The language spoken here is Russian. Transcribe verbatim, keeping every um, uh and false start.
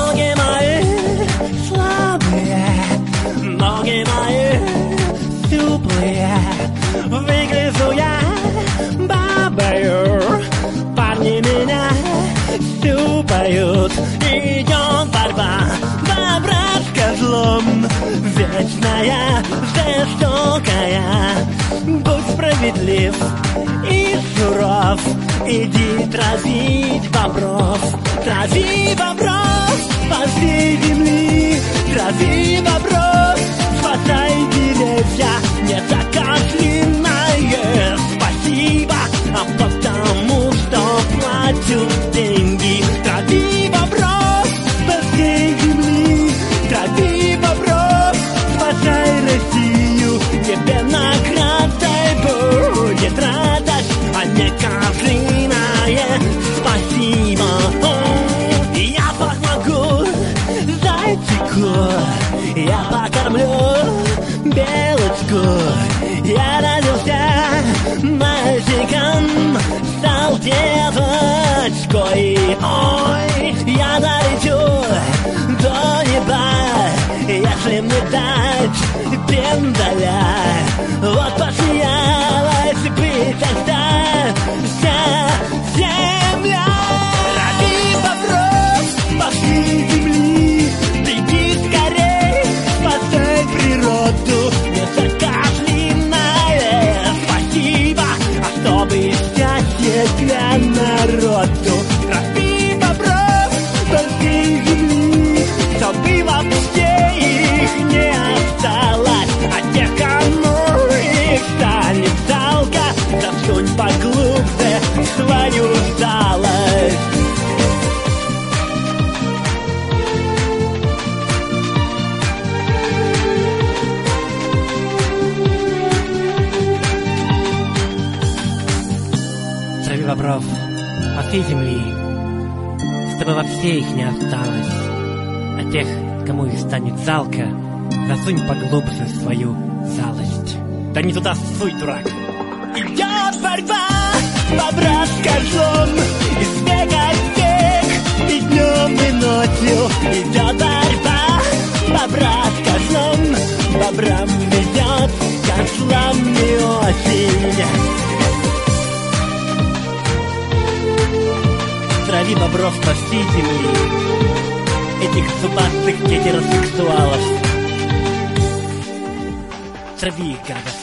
Ноги мои слабые, ноги мои теплые. Выгляжу я бабою, парни меня щупают. Идет борьба, бобра с козлом, вечная, жестокая. Будь справедлив и суров, иди травить бобров. Трави бобров по всей земли, трави бобров, спасай деревья, не такая длинная. Спасибо, а потому что плачу деньги. Трави бобров по всей земли, трави бобров, спасай Россию. Тебе наградой будет радость, а не козлиная. Спасибо. Я помогу зайчику, я покормлю белочку. Я родился мальчиком, стал девочкой. Ой, я долечу до неба, если мне дать пендаля. Вот посмеялась бы тогда вся земля. Трави бобров по всей земли, беги скорей, спасай природу. Не такая длинная. Спасибо, а чтобы счастье для народу. Трави бобров по всей земли, чтобы вообще их не осталось. А тех, кому их станет жалко, засунь поглубже свою жалость. Трави бобров по всей земли, чтобы вообще их не осталось. А тех, кому их станет жалко, засунь поглубже свою жалость. Да не туда суй, дурак. Идет борьба, бобра с козлом, из века в век, и днем, и ночью. Идет борьба, бобра с козлом, бобрам ведет, козлам не очень. Трави бобров по всей земли, этих зубастых гетеросексуалов. Трави их, гадов.